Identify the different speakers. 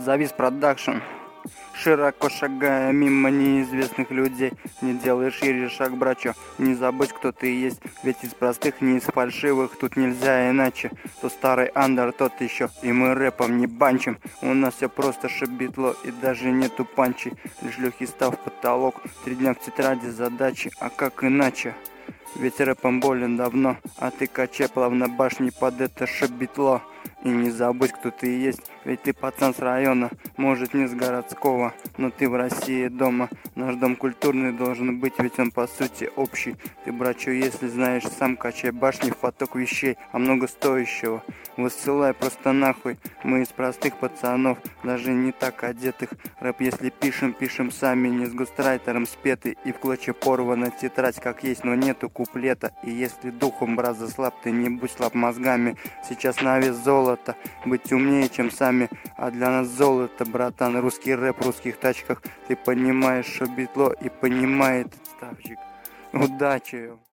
Speaker 1: Завис продакшн. Широко шагая мимо неизвестных людей, не делай шире шаг, брачо, не забудь, кто ты есть. Ведь из простых, не из фальшивых, тут нельзя иначе. То старый андер, тот еще, и мы рэпом не банчим. У нас все просто шибитло, и даже нету панчей. Лишь легкий став потолок, 3 дня в тетради задачи, а как иначе? Ведь рэпом болен давно, а ты качай плавно башни под это шибитло. И не забудь, кто ты есть, ведь ты пацан с района, может не с городского, но ты в России дома. Наш дом культурный должен быть, ведь он по сути общий. Ты, брачо, если знаешь сам, качай башни в поток вещей, а много стоящего высылай просто нахуй. Мы из простых пацанов, даже не так одетых. Рэп если пишем, пишем сами, не с гострайтером спетый. И в клочья порвана тетрадь как есть, но нету куплета. И если духом, брат, заслаб, ты не будь слаб мозгами. Сейчас на вес золота, быть умнее, чем сами. А для нас золото, братан, русский рэп в русских тачках. Ты понимаешь, что битло и понимает ставчик. Удачи!